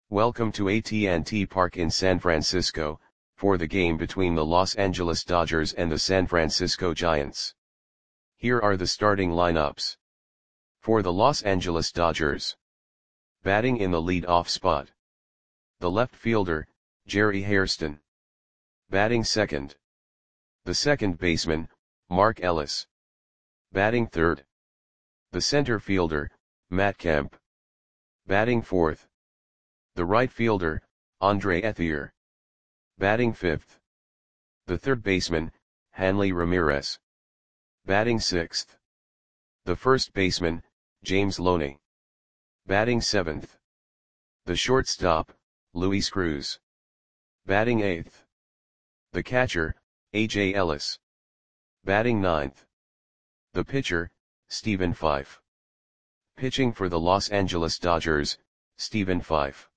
Welcome to AT&T Park in San Francisco, for the game between the Los Angeles Dodgers and the San Francisco Giants. Here are the starting lineups. For the Los Angeles Dodgers. Batting in the lead-off spot. The left fielder, Jerry Hairston. Batting second. The second baseman, Mark Ellis. Batting third. The center fielder, Matt Kemp. Batting fourth. The right fielder, Andre Ethier. Batting fifth. The third baseman, Hanley Ramirez. Batting sixth. The first baseman, James Loney. Batting seventh. The shortstop, Luis Cruz. Batting eighth. The catcher, A.J. Ellis. Batting ninth. The pitcher, Stephen Fife. Pitching for the Los Angeles Dodgers, Stephen Fife.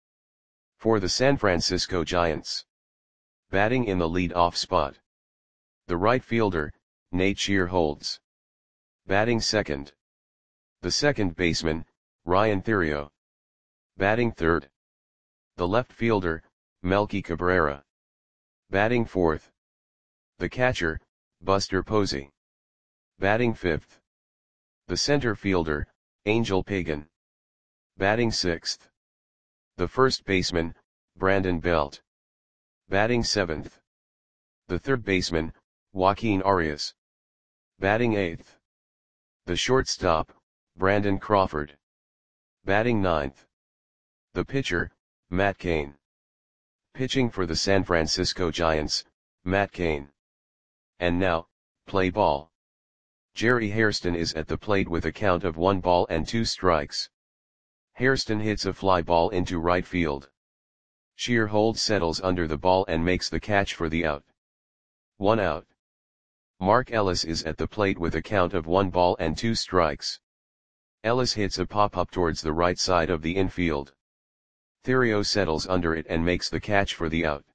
For the San Francisco Giants. Batting in the lead-off spot. The right fielder, Nate Shearholtz. Batting second. The second baseman, Ryan Theriot. Batting third. The left fielder, Melky Cabrera. Batting fourth. The catcher, Buster Posey. Batting fifth. The center fielder, Angel Pagan. Batting sixth. The first baseman, Brandon Belt. Batting seventh. The third baseman, Joaquin Arias. Batting eighth. The shortstop, Brandon Crawford. Batting ninth. The pitcher, Matt Cain. Pitching for the San Francisco Giants, Matt Cain. And now, play ball. Jerry Hairston is at the plate with a count of 1 ball and 2 strikes. Hairston hits a fly ball into right field. Shearholtz settles under the ball and makes the catch for the out. 1 out. Mark Ellis is at the plate with a count of 1 ball and 2 strikes. Ellis hits a pop-up towards the right side of the infield. Theriot settles under it and makes the catch for the out.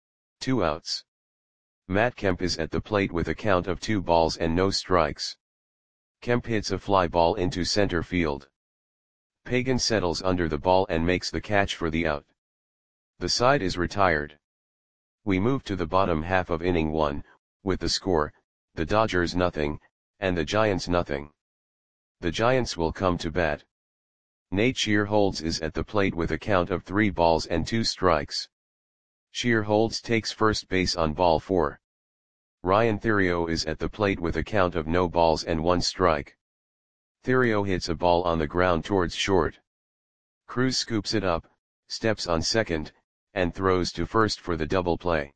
2 outs. Matt Kemp is at the plate with a count of 2 balls and no strikes. Kemp hits a fly ball into center field. Pagan settles under the ball and makes the catch for the out. The side is retired. We move to the bottom half of inning 1, with the score, the Dodgers nothing, and the Giants nothing. The Giants will come to bat. Nate Shearholtz is at the plate with a count of 3 balls and 2 strikes. Shearholtz takes first base on ball 4. Ryan Theriot is at the plate with a count of no balls and 1 strike. Theriot hits a ball on the ground towards short. Cruz scoops it up, steps on second, and throws to first for the double play.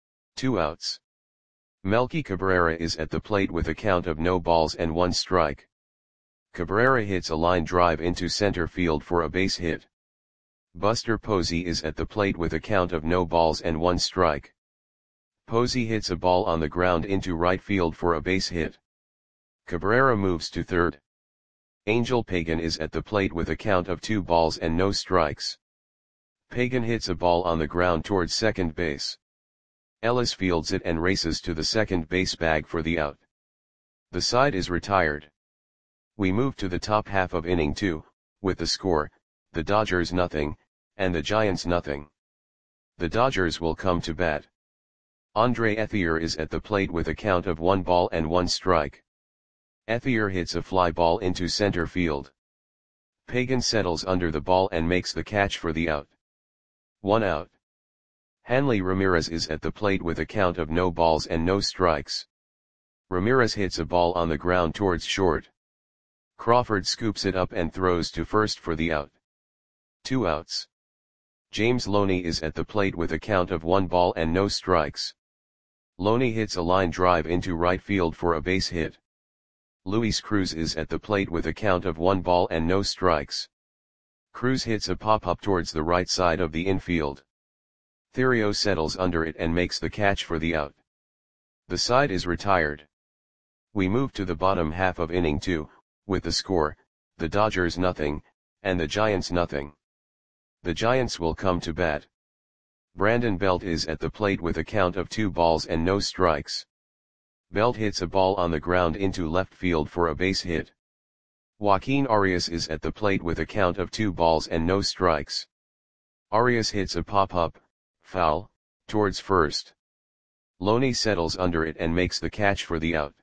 2 outs. Melky Cabrera is at the plate with a count of no balls and 1 strike. Cabrera hits a line drive into center field for a base hit. Buster Posey is at the plate with a count of no balls and 1 strike. Posey hits a ball on the ground into right field for a base hit. Cabrera moves to third. Angel Pagan is at the plate with a count of 2 balls and no strikes. Pagan hits a ball on the ground towards second base. Ellis fields it and races to the second base bag for the out. The side is retired. We move to the top half of inning 2, with the score, the Dodgers nothing, and the Giants nothing. The Dodgers will come to bat. Andre Ethier is at the plate with a count of 1 ball and 1 strike. Ethier hits a fly ball into center field. Pagan settles under the ball and makes the catch for the out. 1 out. Hanley Ramirez is at the plate with a count of no balls and no strikes. Ramirez hits a ball on the ground towards short. Crawford scoops it up and throws to first for the out. 2 outs. James Loney is at the plate with a count of 1 ball and no strikes. Loney hits a line drive into right field for a base hit. Luis Cruz is at the plate with a count of 1 ball and no strikes. Cruz hits a pop-up towards the right side of the infield. Theriot settles under it and makes the catch for the out. The side is retired. We move to the bottom half of inning 2, with the score, the Dodgers nothing, and the Giants nothing. The Giants will come to bat. Brandon Belt is at the plate with a count of 2 balls and no strikes. Belt hits a ball on the ground into left field for a base hit. Joaquin Arias is at the plate with a count of 2 balls and no strikes. Arias hits a pop-up, foul, towards first. Loney settles under it and makes the catch for the out.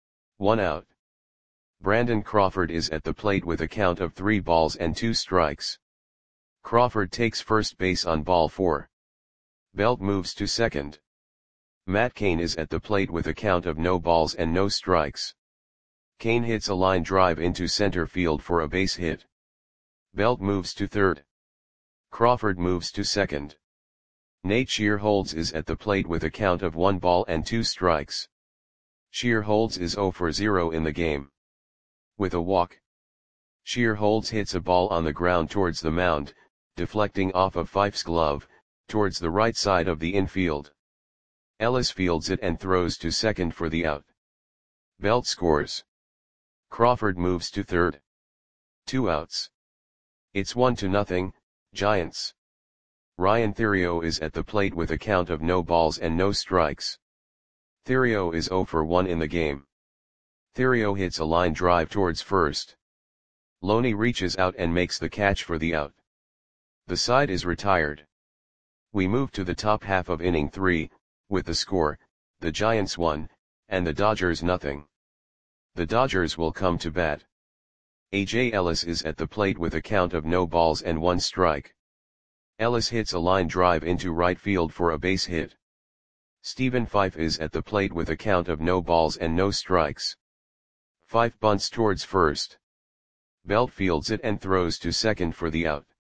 1 out. Brandon Crawford is at the plate with a count of 3 balls and 2 strikes. Crawford takes first base on ball 4. Belt moves to second. Matt Cain is at the plate with a count of no balls and no strikes. Cain hits a line drive into center field for a base hit. Belt moves to third. Crawford moves to second. Nate Shearholds is at the plate with a count of 1 ball and 2 strikes. Shearholds is 0 for 0 in the game. With a walk. Shearholds hits a ball on the ground towards the mound, deflecting off of Fife's glove, towards the right side of the infield. Ellis fields it and throws to second for the out. Belt scores. Crawford moves to third. 2 outs. It's 1-0, Giants. Ryan Theriot is at the plate with a count of no balls and no strikes. Theriot is 0 for 1 in the game. Theriot hits a line drive towards first. Loney reaches out and makes the catch for the out. The side is retired. We move to the top half of inning 3, with the score, the Giants 1, and the Dodgers 0. The Dodgers will come to bat. A.J. Ellis is at the plate with a count of no balls and 1 strike. Ellis hits a line drive into right field for a base hit. Stephen Fife is at the plate with a count of no balls and no strikes. Fife bunts towards first. Belt fields it and throws to second for the out.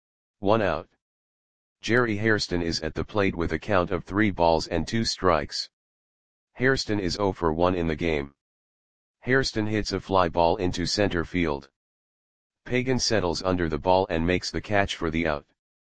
1 out. Jerry Hairston is at the plate with a count of 3 balls and 2 strikes. Hairston is 0 for 1 in the game. Hairston hits a fly ball into center field. Pagan settles under the ball and makes the catch for the out.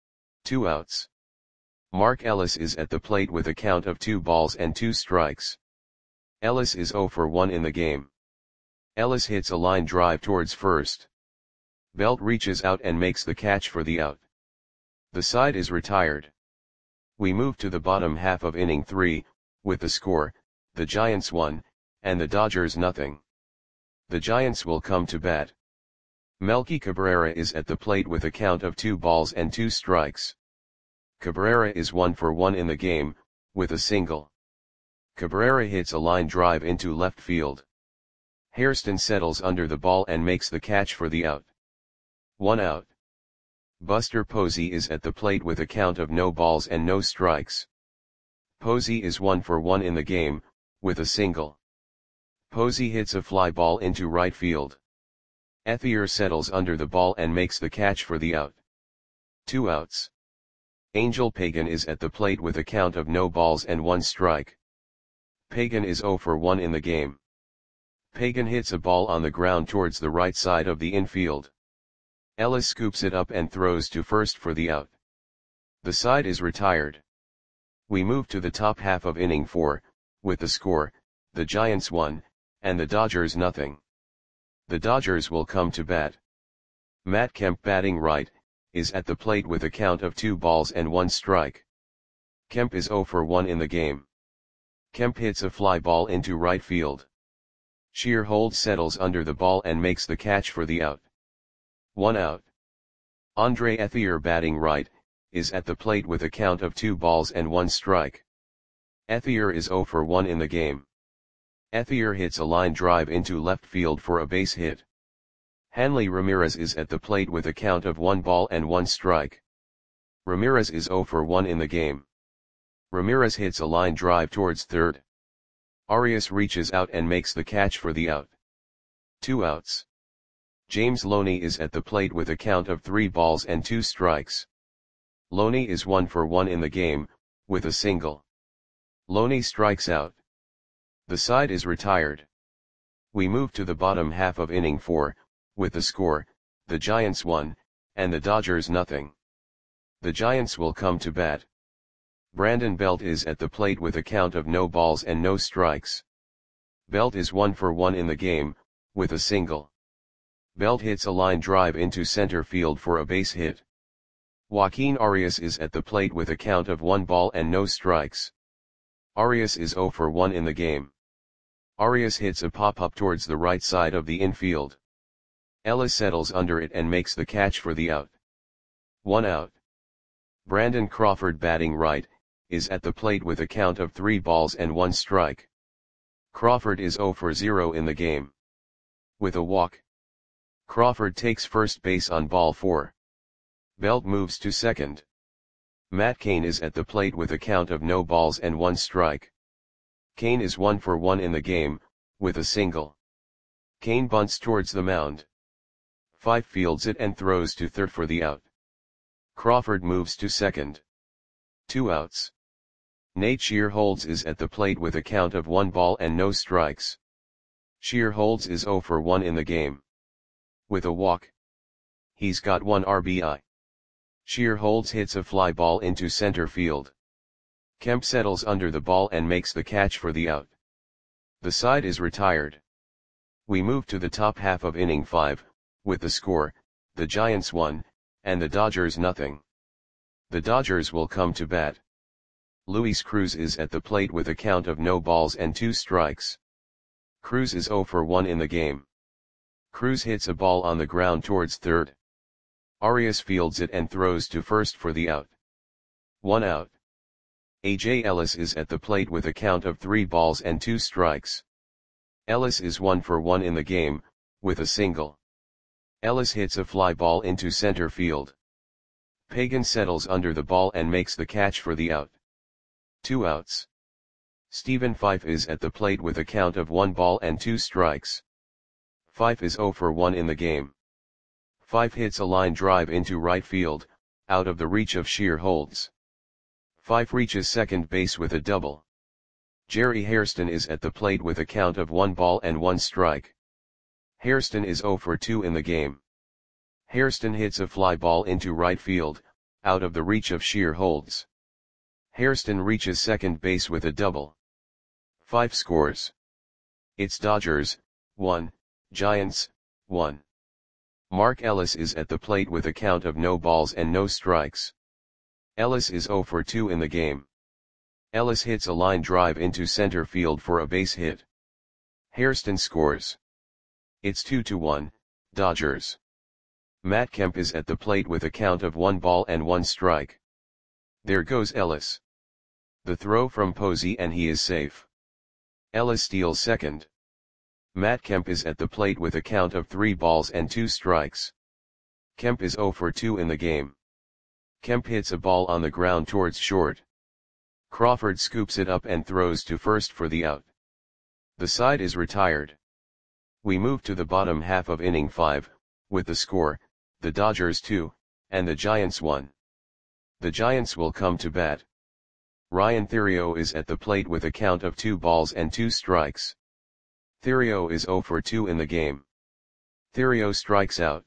2 outs. Mark Ellis is at the plate with a count of 2 balls and 2 strikes. Ellis is 0 for 1 in the game. Ellis hits a line drive towards first. Belt reaches out and makes the catch for the out. The side is retired. We move to the bottom half of inning 3, with the score, the Giants 1, and the Dodgers 0. The Giants will come to bat. Melky Cabrera is at the plate with a count of 2 balls and 2 strikes. Cabrera is 1 for 1 in the game, with a single. Cabrera hits a line drive into left field. Hairston settles under the ball and makes the catch for the out. 1 out. Buster Posey is at the plate with a count of no balls and no strikes. Posey is 1 for 1 in the game, with a single. Posey hits a fly ball into right field. Ethier settles under the ball and makes the catch for the out. 2 outs. Angel Pagan is at the plate with a count of no balls and 1 strike. Pagan is 0 for 1 in the game. Pagan hits a ball on the ground towards the right side of the infield. Ellis scoops it up and throws to first for the out. The side is retired. We move to the top half of inning 4, with the score, the Giants 1, and the Dodgers 0. The Dodgers will come to bat. Matt Kemp batting right, is at the plate with a count of 2 balls and 1 strike. Kemp is 0 for 1 in the game. Kemp hits a fly ball into right field. Shearholds settles under the ball and makes the catch for the out. 1 out. Andre Ethier batting right, is at the plate with a count of 2 balls and 1 strike. Ethier is 0 for 1 in the game. Ethier hits a line drive into left field for a base hit. Hanley Ramirez is at the plate with a count of 1 ball and 1 strike. Ramirez is 0 for 1 in the game. Ramirez hits a line drive towards third. Arias reaches out and makes the catch for the out. 2 outs. James Loney is at the plate with a count of 3 balls and 2 strikes. Loney is 1 for 1 in the game, with a single. Loney strikes out. The side is retired. We move to the bottom half of inning 4, with the score, the Giants 1, and the Dodgers 0. The Giants will come to bat. Brandon Belt is at the plate with a count of no balls and no strikes. Belt is 1 for 1 in the game, with a single. Belt hits a line drive into center field for a base hit. Joaquin Arias is at the plate with a count of 1 ball and no strikes. Arias is 0 for 1 in the game. Arias hits a pop-up towards the right side of the infield. Ellis settles under it and makes the catch for the out. 1 out. Brandon Crawford, batting right, is at the plate with a count of 3 balls and 1 strike. Crawford is 0 for 0 in the game. With a walk, Crawford takes first base on ball 4. Belt moves to second. Matt Cain is at the plate with a count of no balls and 1 strike. Cain is 1 for 1 in the game, with a single. Cain bunts towards the mound. Fife fields it and throws to third for the out. Crawford moves to second. 2 outs. Nate Shearholds is at the plate with a count of 1 ball and no strikes. Shearholds is 0 for 1 in the game. With a walk, he's got 1 RBI. Shearholds hits a fly ball into center field. Kemp settles under the ball and makes the catch for the out. The side is retired. We move to the top half of inning 5, with the score, the Giants 1, and the Dodgers nothing. The Dodgers will come to bat. Luis Cruz is at the plate with a count of no balls and 2 strikes. Cruz is 0 for 1 in the game. Cruz hits a ball on the ground towards third. Arias fields it and throws to first for the out. 1 out. A.J. Ellis is at the plate with a count of 3 balls and 2 strikes. Ellis is 1 for 1 in the game, with a single. Ellis hits a fly ball into center field. Pagan settles under the ball and makes the catch for the out. 2 outs. Stephen Fife is at the plate with a count of 1 ball and 2 strikes. Fife is 0 for 1 in the game. Fife hits a line drive into right field, out of the reach of Shearholds. Fife reaches second base with a double. Jerry Hairston is at the plate with a count of 1 ball and 1 strike. Hairston is 0 for 2 in the game. Hairston hits a fly ball into right field, out of the reach of Shearholds. Hairston reaches second base with a double. Fife scores. It's Dodgers, 1, Giants, 1. Mark Ellis is at the plate with a count of no balls and no strikes. Ellis is 0 for 2 in the game. Ellis hits a line drive into center field for a base hit. Hairston scores. It's 2-1, Dodgers. Matt Kemp is at the plate with a count of 1 ball and 1 strike. There goes Ellis. The throw from Posey and he is safe. Ellis steals second. Matt Kemp is at the plate with a count of 3 balls and 2 strikes. Kemp is 0 for 2 in the game. Kemp hits a ball on the ground towards short. Crawford scoops it up and throws to first for the out. The side is retired. We move to the bottom half of inning 5, with the score, the Dodgers 2, and the Giants 1. The Giants will come to bat. Ryan Theriot is at the plate with a count of 2 balls and 2 strikes. Theriot is 0 for 2 in the game. Theriot strikes out.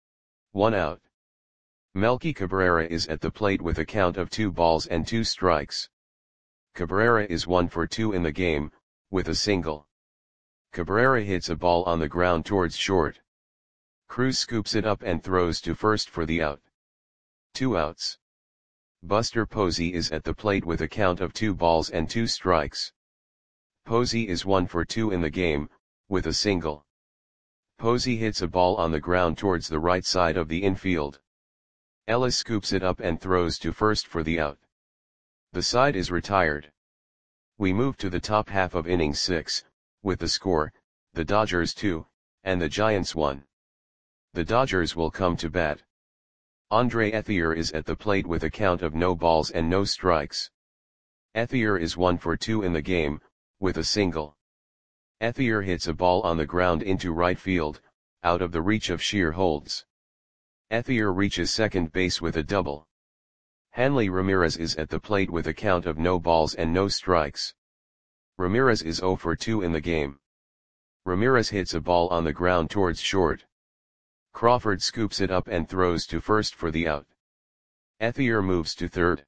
1 out. Melky Cabrera is at the plate with a count of 2 balls and 2 strikes. Cabrera is 1 for 2 in the game, with a single. Cabrera hits a ball on the ground towards short. Cruz scoops it up and throws to first for the out. 2 outs. Buster Posey is at the plate with a count of 2 balls and 2 strikes. Posey is 1 for 2 in the game, with a single. Posey hits a ball on the ground towards the right side of the infield. Ellis scoops it up and throws to first for the out. The side is retired. We move to the top half of inning 6, with the score, the Dodgers 2, and the Giants 1. The Dodgers will come to bat. Andre Ethier is at the plate with a count of no balls and no strikes. Ethier is 1 for 2 in the game, with a single. Ethier hits a ball on the ground into right field, out of the reach of Shearholds. Ethier reaches second base with a double. Hanley Ramirez is at the plate with a count of no balls and no strikes. Ramirez is 0 for 2 in the game. Ramirez hits a ball on the ground towards short. Crawford scoops it up and throws to first for the out. Ethier moves to third.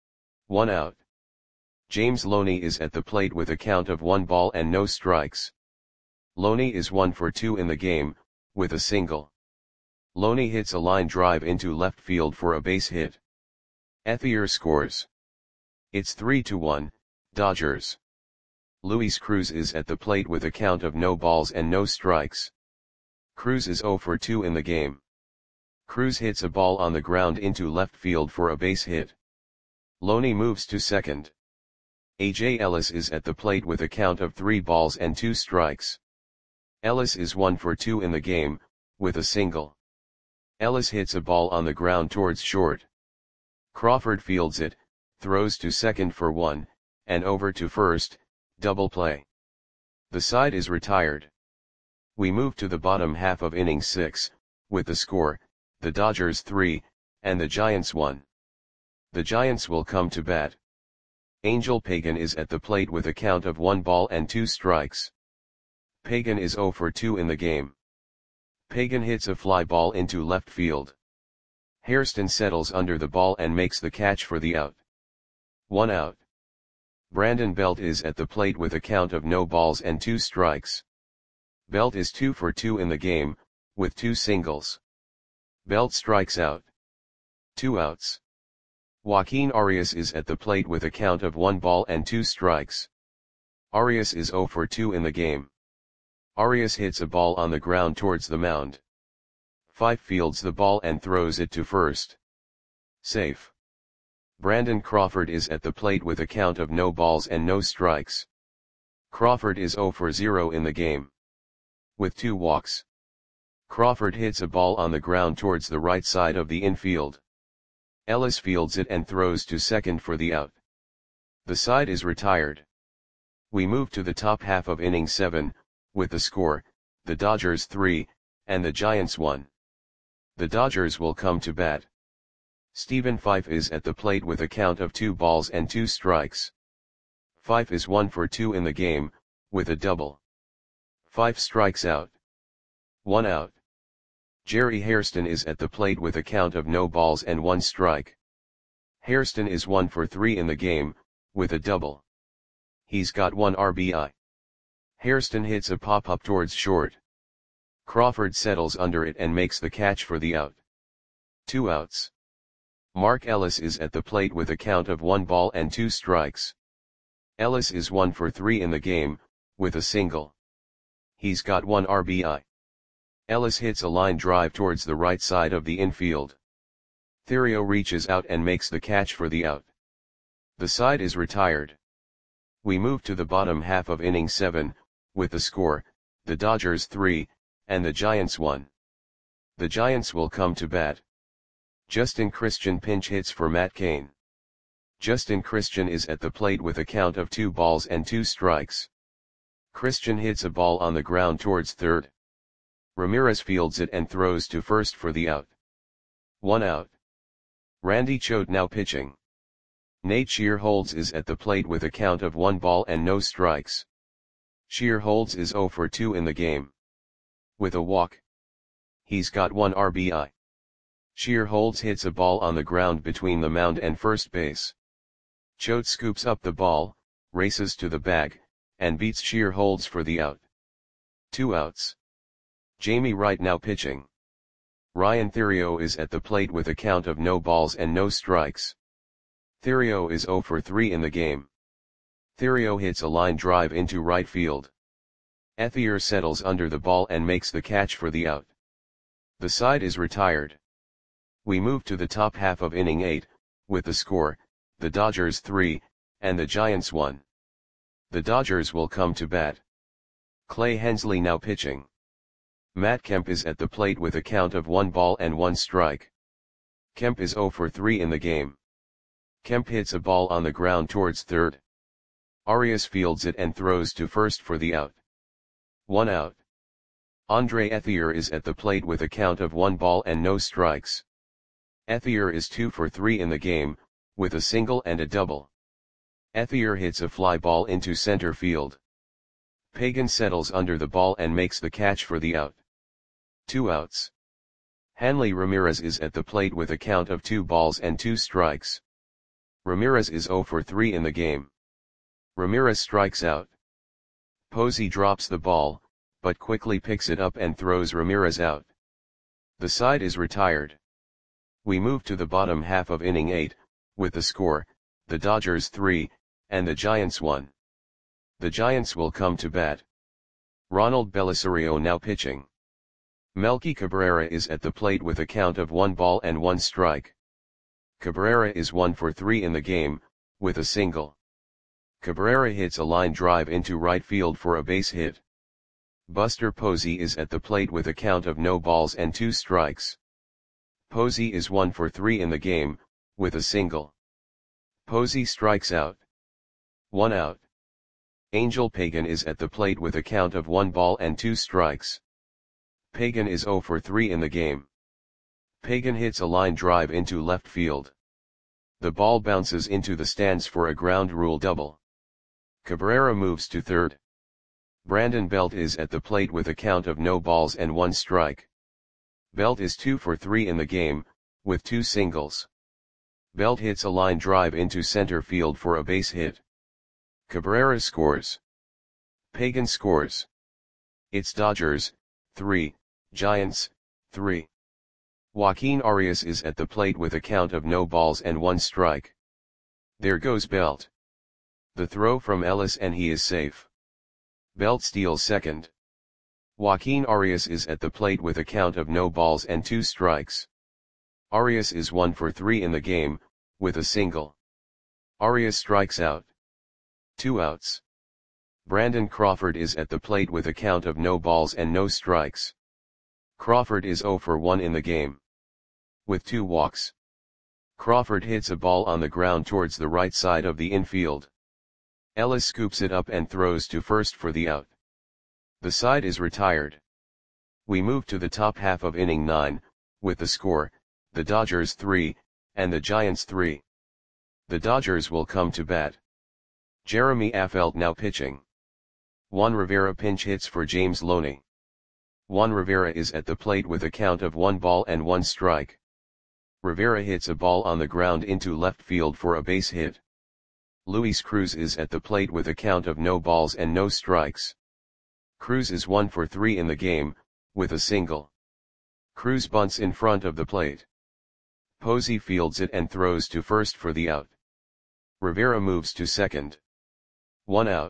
1 out. James Loney is at the plate with a count of 1 ball and no strikes. Loney is 1 for 2 in the game, with a single. Loney hits a line drive into left field for a base hit. Ethier scores. It's 3-1, Dodgers. Luis Cruz is at the plate with a count of no balls and no strikes. Cruz is 0 for 2 in the game. Cruz hits a ball on the ground into left field for a base hit. Loney moves to second. A.J. Ellis is at the plate with a count of 3 balls and 2 strikes. Ellis is 1 for 2 in the game, with a single. Ellis hits a ball on the ground towards short. Crawford fields it, throws to second for 1, and over to first, double play. The side is retired. We move to the bottom half of inning 6, with the score, the Dodgers 3, and the Giants 1. The Giants will come to bat. Angel Pagan is at the plate with a count of 1 ball and 2 strikes. Pagan is 0 for 2 in the game. Pagan hits a fly ball into left field. Hairston settles under the ball and makes the catch for the out. 1 out. Brandon Belt is at the plate with a count of no balls and 2 strikes. Belt is 2 for 2 in the game, with 2 singles. Belt strikes out. 2 outs. Joaquin Arias is at the plate with a count of 1 ball and 2 strikes. Arias is 0 for 2 in the game. Arias hits a ball on the ground towards the mound. Fife fields the ball and throws it to first. Safe. Brandon Crawford is at the plate with a count of no balls and no strikes. Crawford is 0 for 0 in the game. With 2 walks. Crawford hits a ball on the ground towards the right side of the infield. Ellis fields it and throws to second for the out. The side is retired. We move to the top half of inning 7, with the score, the Dodgers 3, and the Giants 1. The Dodgers will come to bat. Stephen Fife is at the plate with a count of 2 balls and 2 strikes. Fife is 1 for 2 in the game, with a double. Fife strikes out. 1 out. Jerry Hairston is at the plate with a count of no balls and 1 strike. Hairston is 1 for 3 in the game, with a double. He's got 1 RBI. Hairston hits a pop-up towards short. Crawford settles under it and makes the catch for the out. 2 outs. Mark Ellis is at the plate with a count of 1 ball and 2 strikes. Ellis is 1 for 3 in the game, with a single. He's got 1 RBI. Ellis hits a line drive towards the right side of the infield. Theriot reaches out and makes the catch for the out. The side is retired. We move to the bottom half of inning 7, with the score, the Dodgers 3, and the Giants 1. The Giants will come to bat. Justin Christian pinch hits for Matt Cain. Justin Christian is at the plate with a count of 2 balls and 2 strikes. Christian hits a ball on the ground towards third. Ramirez fields it and throws to first for the out. 1 out. Randy Choate now pitching. Nate Shearholtz is at the plate with a count of 1 ball and no strikes. Shearholtz is 0 for 2 in the game. With a walk. He's got 1 RBI. Shearholtz hits a ball on the ground between the mound and first base. Choate scoops up the ball, races to the bag, and beats Shearholtz for the out. 2 outs. Jamie Wright now pitching. Ryan Theriot is at the plate with a count of no balls and no strikes. Theriot is 0 for 3 in the game. Theriot hits a line drive into right field. Ethier settles under the ball and makes the catch for the out. The side is retired. We move to the top half of inning 8, with the score, the Dodgers 3, and the Giants 1. The Dodgers will come to bat. Clay Hensley now pitching. Matt Kemp is at the plate with a count of 1 ball and 1 strike. Kemp is 0 for 3 in the game. Kemp hits a ball on the ground towards third. Arias fields it and throws to first for the out. 1 out. Andre Ethier is at the plate with a count of 1 ball and no strikes. Ethier is 2 for 3 in the game, with a single and a double. Ethier hits a fly ball into center field. Pagan settles under the ball and makes the catch for the out. 2 outs. Hanley Ramirez is at the plate with a count of 2 balls and 2 strikes. Ramirez is 0 for 3 in the game. Ramirez strikes out. Posey drops the ball, but quickly picks it up and throws Ramirez out. The side is retired. We move to the bottom half of inning 8, with the score, the Dodgers 3, and the Giants 1. The Giants will come to bat. Ronald Belisario now pitching. Melky Cabrera is at the plate with a count of 1 ball and 1 strike. Cabrera is 1 for 3 in the game, with a single. Cabrera hits a line drive into right field for a base hit. Buster Posey is at the plate with a count of no balls and 2 strikes. Posey is 1 for 3 in the game, with a single. Posey strikes out. 1 out. Angel Pagan is at the plate with a count of 1 ball and 2 strikes. Pagan is 0 for 3 in the game. Pagan hits a line drive into left field. The ball bounces into the stands for a ground rule double. Cabrera moves to third. Brandon Belt is at the plate with a count of no balls and 1 strike. Belt is 2 for 3 in the game, with 2 singles. Belt hits a line drive into center field for a base hit. Cabrera scores. Pagan scores. It's Dodgers, 3, Giants, 3. Joaquin Arias is at the plate with a count of no balls and 1 strike. There goes Belt. The throw from Ellis and he is safe. Belt steals second. Joaquin Arias is at the plate with a count of no balls and 2 strikes. Arias is 1 for 3 in the game, with a single. Arias strikes out. 2 outs. Brandon Crawford is at the plate with a count of no balls and no strikes. Crawford is 0 for 1 in the game. With 2 walks. Crawford hits a ball on the ground towards the right side of the infield. Ellis scoops it up and throws to first for the out. The side is retired. We move to the top half of inning 9, with the score, the Dodgers 3, and the Giants 3. The Dodgers will come to bat. Jeremy Affeldt now pitching. Juan Rivera pinch hits for James Loney. Juan Rivera is at the plate with a count of 1 ball and 1 strike. Rivera hits a ball on the ground into left field for a base hit. Luis Cruz is at the plate with a count of no balls and no strikes. Cruz is 1 for 3 in the game, with a single. Cruz bunts in front of the plate. Posey fields it and throws to first for the out. Rivera moves to second. 1 out.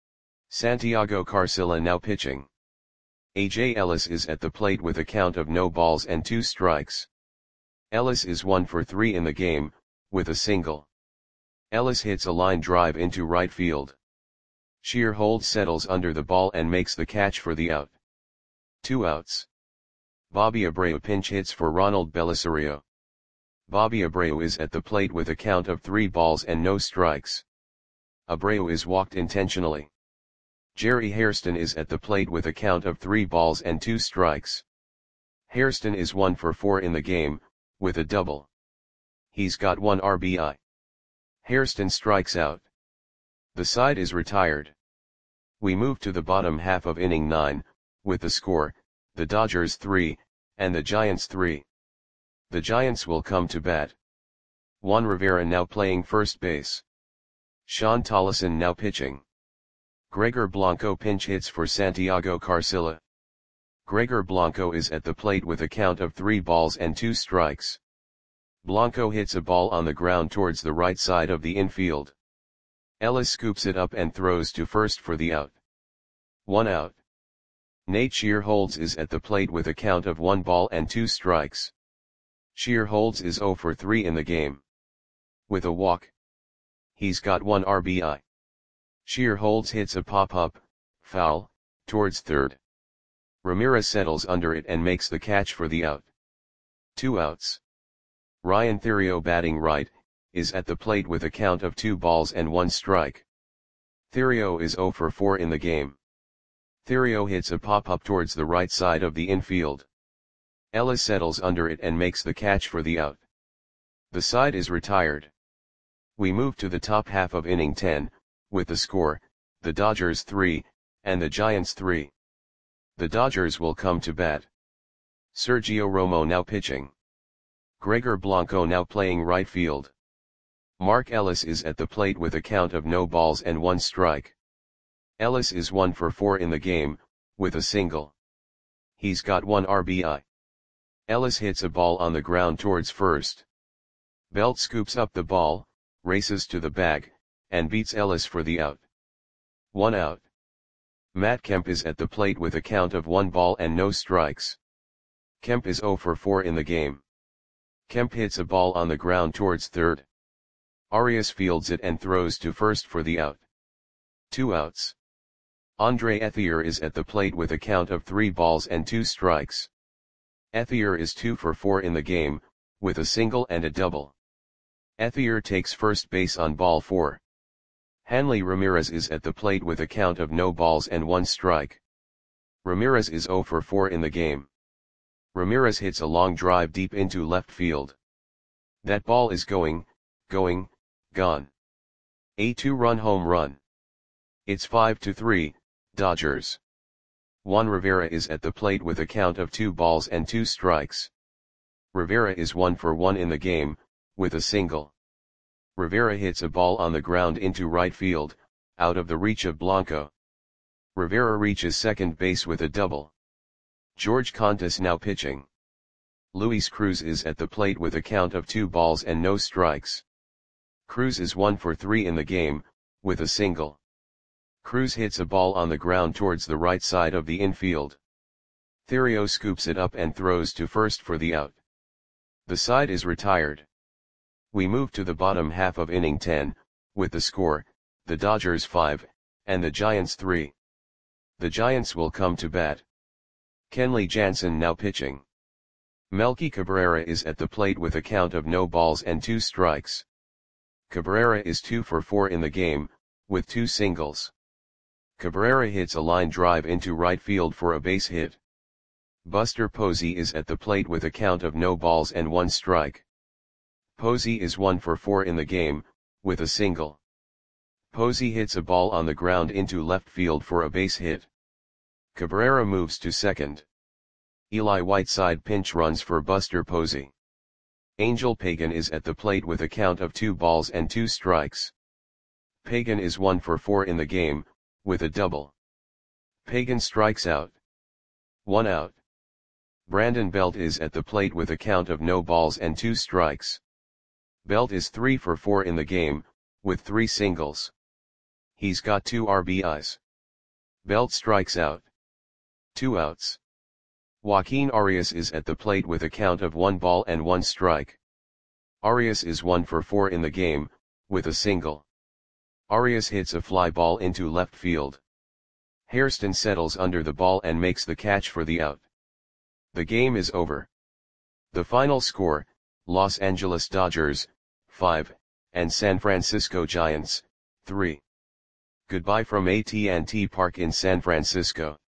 Santiago Carcilla now pitching. A.J. Ellis is at the plate with a count of no balls and 2 strikes. Ellis is 1 for 3 in the game, with a single. Ellis hits a line drive into right field. Shearholtz settles under the ball and makes the catch for the out. 2 outs. Bobby Abreu pinch hits for Ronald Belisario. Bobby Abreu is at the plate with a count of 3 balls and no strikes. Abreu is walked intentionally. Jerry Hairston is at the plate with a count of 3 balls and 2 strikes. Hairston is 1 for 4 in the game, with a double. He's got 1 RBI. Hairston strikes out. The side is retired. We move to the bottom half of inning 9, with the score, the Dodgers 3, and the Giants 3. The Giants will come to bat. Juan Rivera now playing first base. Sean Tollison now pitching. Gregor Blanco pinch hits for Santiago Carcilla. Gregor Blanco is at the plate with a count of 3 balls and 2 strikes. Blanco hits a ball on the ground towards the right side of the infield. Ellis scoops it up and throws to first for the out. 1 out. Nate Shearholtz is at the plate with a count of 1 ball and 2 strikes. Shearholtz is 0 for 3 in the game. With a walk. He's got 1 RBI. Shearholtz hits a pop-up, foul, towards third. Ramirez settles under it and makes the catch for the out. 2 outs. Ryan Theriot batting right, is at the plate with a count of 2 balls and 1 strike. Theriot is 0 for 4 in the game. Theriot hits a pop-up towards the right side of the infield. Ellis settles under it and makes the catch for the out. The side is retired. We move to the top half of inning 10, with the score, the Dodgers 3, and the Giants 3. The Dodgers will come to bat. Sergio Romo now pitching. Gregor Blanco now playing right field. Mark Ellis is at the plate with a count of no balls and 1 strike. Ellis is 1 for 4 in the game, with a single. He's got 1 RBI. Ellis hits a ball on the ground towards first. Belt scoops up the ball, races to the bag, and beats Ellis for the out. 1 out. Matt Kemp is at the plate with a count of 1 ball and no strikes. Kemp is 0 for 4 in the game. Kemp hits a ball on the ground towards third. Arias fields it and throws to first for the out. 2 outs. Andre Ethier is at the plate with a count of 3 balls and 2 strikes. Ethier is 2 for 4 in the game, with a single and a double. Ethier takes first base on ball 4. Hanley Ramirez is at the plate with a count of no balls and 1 strike. Ramirez is 0 for 4 in the game. Ramirez hits a long drive deep into left field. That ball is gone. A 2-run home run. It's 5-3, Dodgers. Juan Rivera is at the plate with a count of 2 balls and 2 strikes. Rivera is 1 for 1 in the game, with a single. Rivera hits a ball on the ground into right field, out of the reach of Blanco. Rivera reaches second base with a double. George Contis now pitching. Luis Cruz is at the plate with a count of 2 balls and no strikes. Cruz is 1 for 3 in the game, with a single. Cruz hits a ball on the ground towards the right side of the infield. Theriot scoops it up and throws to first for the out. The side is retired. We move to the bottom half of inning 10, with the score, the Dodgers 5, and the Giants 3. The Giants will come to bat. Kenley Jansen now pitching. Melky Cabrera is at the plate with a count of no balls and 2 strikes. Cabrera is 2 for 4 in the game, with 2 singles. Cabrera hits a line drive into right field for a base hit. Buster Posey is at the plate with a count of no balls and 1 strike. Posey is 1 for 4 in the game, with a single. Posey hits a ball on the ground into left field for a base hit. Cabrera moves to second. Eli Whiteside pinch runs for Buster Posey. Angel Pagan is at the plate with a count of 2 balls and 2 strikes. Pagan is 1 for 4 in the game, with a double. Pagan strikes out. 1 out. Brandon Belt is at the plate with a count of no balls and 2 strikes. Belt is 3 for 4 in the game, with 3 singles. He's got 2 RBIs. Belt strikes out. 2 outs. Joaquin Arias is at the plate with a count of 1 ball and 1 strike. Arias is 1 for 4 in the game, with a single. Arias hits a fly ball into left field. Hairston settles under the ball and makes the catch for the out. The game is over. The final score, Los Angeles Dodgers, 5, and San Francisco Giants, 3. Goodbye from AT&T Park in San Francisco.